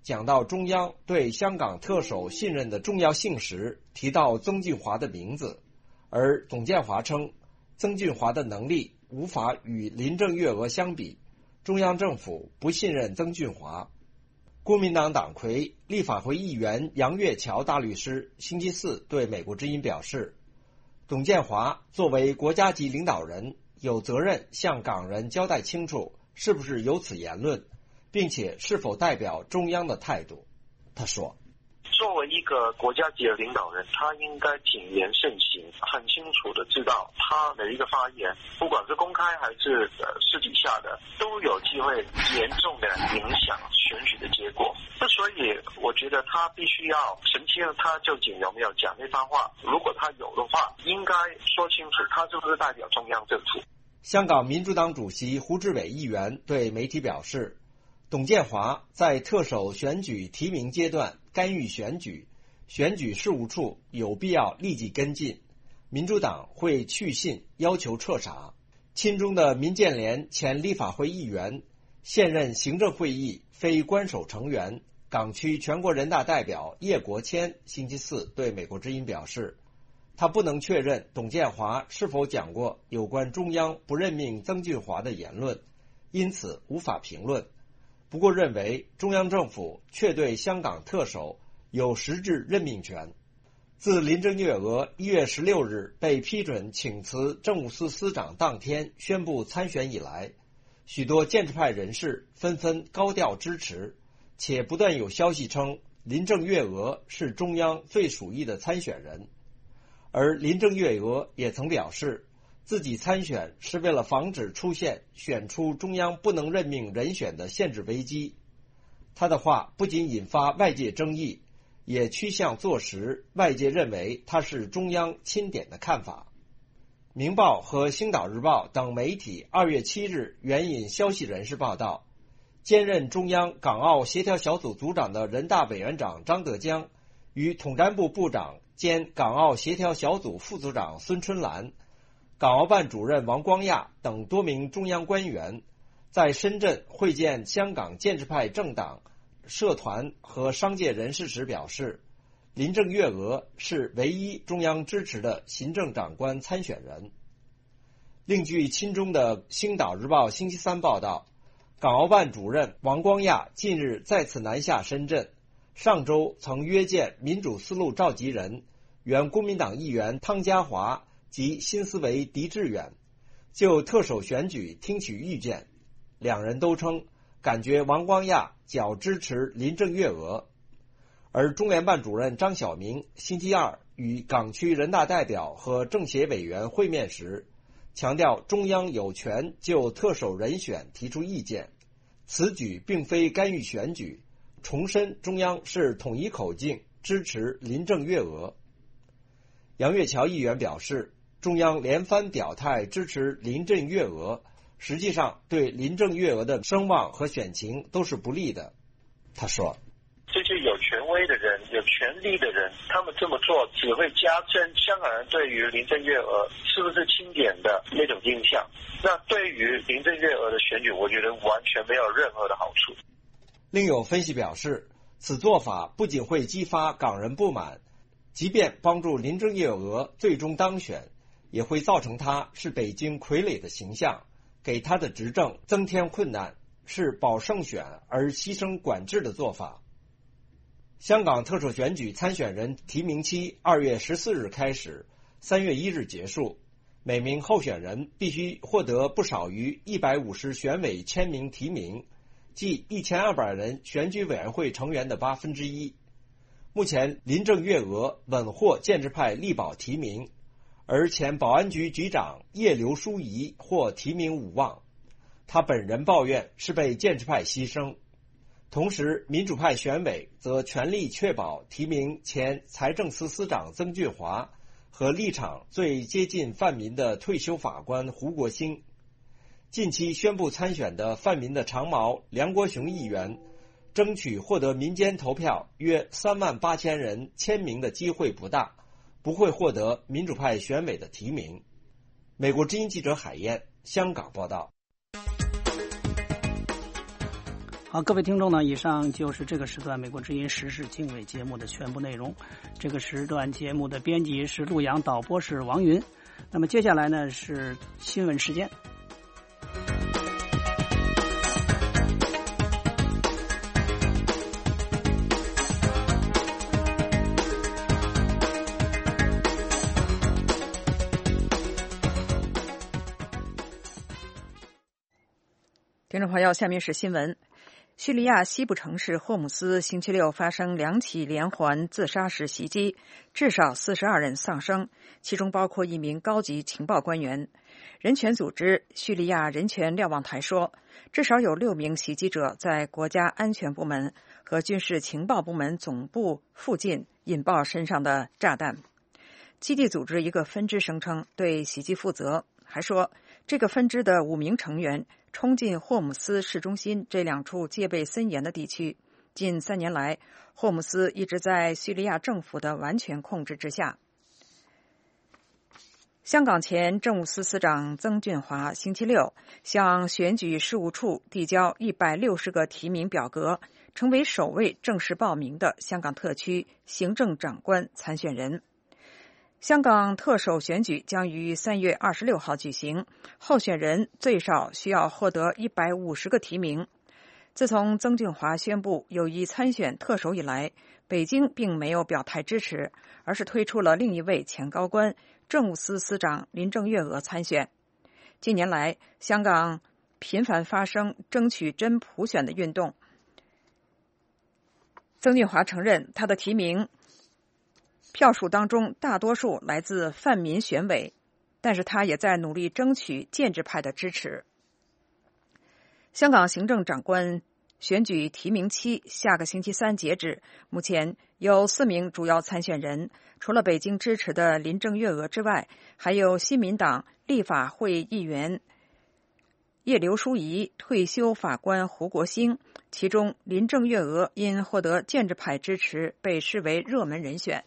讲到中央对香港特首信任的重要性时，提到曾俊华的名字，而董建华称曾俊华的能力无法与林郑月娥相比，中央政府不信任曾俊华。公民党党魁、立法会议员杨岳桥大律师星期四对美国之音表示，董建华作为国家级领导人，有责任向港人交代清楚是不是有此言论，并且是否代表中央的态度。他说， 作为一个国家级的领导人，他应该谨言慎行，很清楚的知道他的一个发言，不管是公开还是呃私底下的，都有机会严重的影响选举的结果。所以我觉得他必须要澄清他究竟有没有讲那番话，如果他有的话，应该说清楚他是不是代表中央政府。 香港民主党主席胡志伟议员对媒体表示，董建华在特首选举提名阶段干预选举，选举事务处有必要立即跟进，民主党会去信要求彻查。亲中的民建联前立法会议员、现任行政会议非官守成员、港区全国人大代表叶国谦星期四对美国之音表示，他不能确认董建华是否讲过有关中央不任命曾俊华的言论，因此无法评论。不过认为中央政府确对香港特首有实质任命权。自林郑月娥一月十六日被批准请辞政务司司长当天宣布参选以来，许多建制派人士纷纷高调支持，且不断有消息称林郑月娥是中央最属意的参选人。而林郑月娥也曾表示，自己参选是为了防止出现选出中央不能任命人选的限制危机。他的话不仅引发外界争议，也趋向坐实外界认为他是中央钦点的看法。明报和星岛日报等媒体二月七日援引消息人士报道，兼任中央港澳协调小组组长的人大委员长张德江与统战部部长兼港澳协调小组副组长孙春兰、港澳办主任王光亚等多名中央官员在深圳会见香港建制派政党、社团和商界人士时表示，林郑月娥是唯一中央支持的行政长官参选人。另据亲中的星岛日报星期三报道，港澳办主任王光亚近日再次南下深圳，上周曾约见民主思路召集人、原公民党议员汤家骅及新思维狄志远，就特首选举听取意见。两人都称感觉王光亚较支持林郑月娥。而中联办主任张晓明星期二与港区人大代表和政协委员会面时，强调中央有权就特首人选提出意见，此举并非干预选举，重申中央是统一口径支持林郑月娥。杨岳桥议员表示，中央连番表态支持林郑月娥，实际上对林郑月娥的声望和选情都是不利的。他说， 这些有权威的人、有权力的人，他们这么做只会加深香港人对于林郑月娥是不是钦点的那种印象。那对于林郑月娥的选举，我觉得完全没有任何的好处。 另有分析表示，此做法不仅会激发港人不满，即便帮助林郑月娥最终当选，也会造成她是北京傀儡的形象，给她的执政增添困难，是保胜选而牺牲管制的做法。香港特首选举参选人提名期二月十四日开始，三月一日结束。每名候选人必须获得不少于一百五十选委签名提名，即一千二百人选举委员会成员的八分之一。目前林郑月娥稳获建制派力保提名，而前保安局局长叶刘淑仪获提名无望，他本人抱怨是被建制派牺牲。同时民主派选委则全力确保提名前财政司司长曾俊华和立场最接近泛民的退休法官胡国兴。近期宣布参选的泛民的长毛梁国雄议员，争取获得民间投票约三万八千人签名的机会不大，不会获得民主派选委的提名。美国之音记者海燕香港报道。 好，各位听众呢，以上就是这个时段美国之音时事经纬节目的全部内容。这个时段节目的编辑是陆阳，导播是王云。那么接下来呢是新闻时间。 听众朋友，下面是新闻。叙利亚西部城市霍姆斯星期六发生两起连环自杀式袭击，至少四十二人丧生，其中包括一名高级情报官员。人权组织叙利亚人权瞭望台说，至少有六名袭击者在国家安全部门和军事情报部门总部附近引爆身上的炸弹。基地组织一个分支声称对袭击负责，还说这个分支的五名成员冲进霍姆斯市中心这两处戒备森严的地区。近三年来，霍姆斯一直在叙利亚政府的完全控制之下。香港前政务司司长曾俊华星期六向选举事务处递交一百六十个提名表格，成为首位正式报名的香港特区行政长官参选人。香港特首选举将于三月二十六号举行，候选人最少需要获得一百五十个提名。自从曾俊华宣布有意参选特首以来，北京并没有表态支持，而是推出了另一位前高官政务司司长林郑月娥参选。近年来，香港频繁发生争取真普选的运动。曾俊华承认他的提名票数当中大多数来自泛民选委，但是他也在努力争取建制派的支持。香港行政长官选举提名期下个星期三截止，目前有四名主要参选人，除了北京支持的林郑月娥之外，还有新民党立法会议员叶刘淑仪、退休法官胡国兴，其中林郑月娥因获得建制派支持被视为热门人选。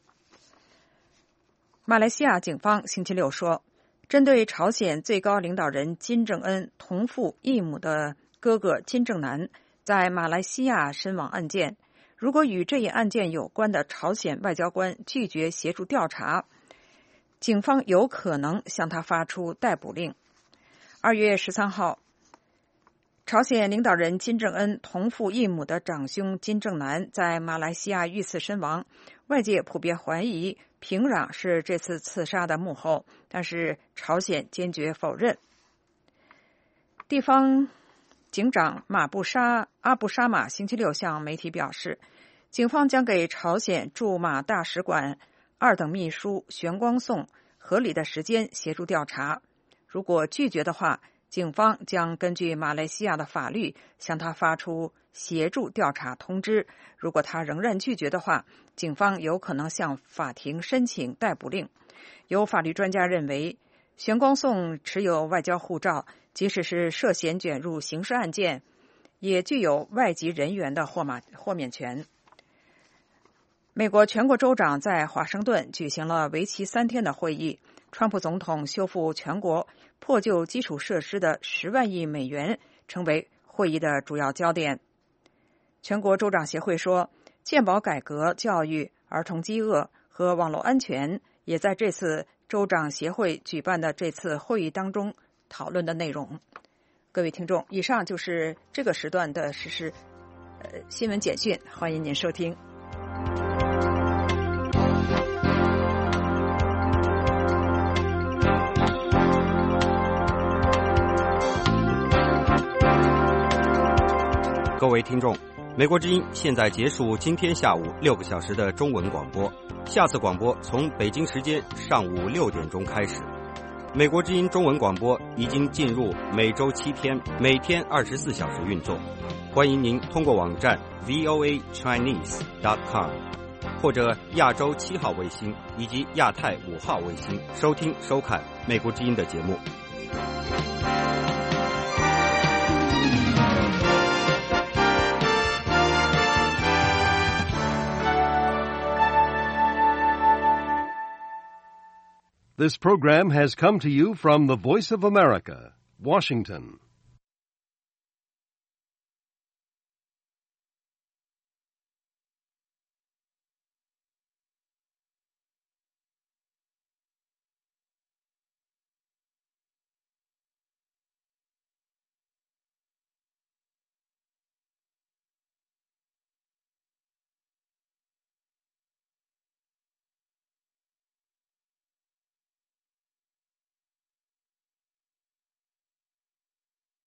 马来西亚警方星期六说，针对朝鲜最高领导人金正恩同父异母的哥哥金正男在马来西亚身亡案件，如果与这一案件有关的朝鲜外交官拒绝协助调查，警方有可能向他发出逮捕令。二月十三号，朝鲜领导人金正恩同父异母的长兄金正男在马来西亚遇刺身亡，外界普遍怀疑平壤是这次刺杀的幕后，但是朝鲜坚决否认。地方警长马布沙阿布沙马星期六向媒体表示，警方将给朝鲜驻马大使馆二等秘书玄光颂合理的时间协助调查，如果拒绝的话，警方将根据马来西亚的法律向他发出协助调查通知，如果他仍然拒绝的话，警方有可能向法庭申请逮捕令。有法律专家认为，玄光颂持有外交护照，即使是涉嫌卷入刑事案件，也具有外籍人员的豁马豁免权。美国全国州长在华盛顿举行了为期三天的会议，川普总统修复全国破旧基础设施的十万亿美元成为会议的主要焦点。全国州长协会说，健保改革、教育、儿童饥饿和网络安全也在这次州长协会举办的这次会议当中讨论的内容。各位听众，以上就是这个时段的时事呃新闻简讯，欢迎您收听。 各位听众，美国之音现在结束今天下午六个小时的中文广播，下次广播从北京时间上午六点钟开始。美国之音中文广播已经进入每周七天，每天二十四小时运作。欢迎您通过网站 v o a chinese dot com 或者亚洲七号卫星以及亚太五号卫星收听收看美国之音的节目。 This program has come to you from the Voice of America, Washington.